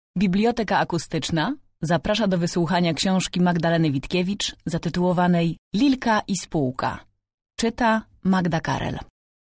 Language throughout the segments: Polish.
Biblioteka Akustyczna zaprasza do wysłuchania książki Magdaleny Witkiewicz zatytułowanej Lilka i spółka. Czyta Magda Karel.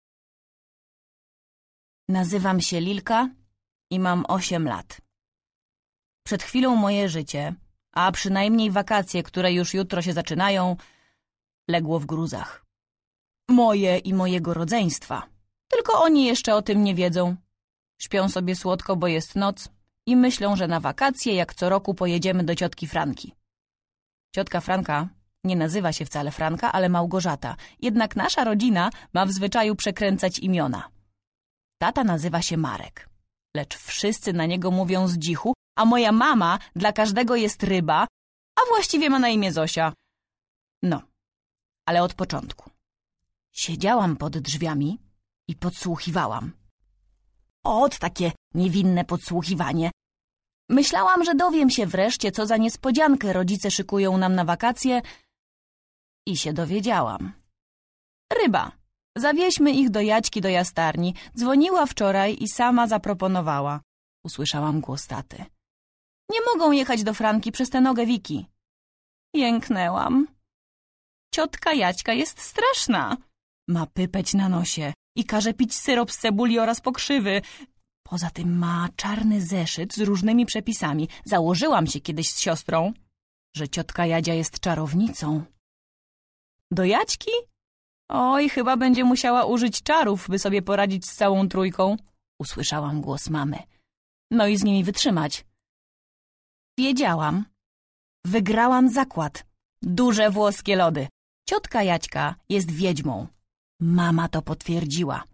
Nazywam się Lilka i mam 8 lat. Przed chwilą moje życie, a przynajmniej wakacje, które już jutro się zaczynają, legło w gruzach. Moje i mojego rodzeństwa. Tylko oni jeszcze o tym nie wiedzą. Śpią sobie słodko, bo jest noc i myślą, że na wakacje jak co roku pojedziemy do ciotki Franki. Ciotka Franka nie nazywa się wcale Franka, ale Małgorzata. Jednak nasza rodzina ma w zwyczaju przekręcać imiona. Tata nazywa się Marek, lecz wszyscy na niego mówią Zdzichu, a moja mama dla każdego jest Ryba, a właściwie ma na imię Zosia. No, ale od początku. Siedziałam pod drzwiami i podsłuchiwałam. Takie niewinne podsłuchiwanie. Myślałam, że dowiem się wreszcie, co za niespodziankę rodzice szykują nam na wakacje i się dowiedziałam. Ryba, zawieźmy ich do Jaćki do jastarni. Dzwoniła wczoraj i sama zaproponowała. Usłyszałam głos taty. Nie mogą jechać do Franki przez tę nogę Wiki. Jęknęłam. Ciotka Jaćka jest straszna. Ma pypeć na nosie i każe pić syrop z cebuli oraz pokrzywy. Poza tym ma czarny zeszyt z różnymi przepisami. Założyłam się kiedyś z siostrą, że ciotka Jadzia jest czarownicą. Do Jaćki? Oj, chyba będzie musiała użyć czarów, by sobie poradzić z całą trójką. Usłyszałam głos mamy. No i z nimi wytrzymać. Wiedziałam. Wygrałam zakład. Duże włoskie lody. Ciotka Jaćka jest wiedźmą. Mama to potwierdziła.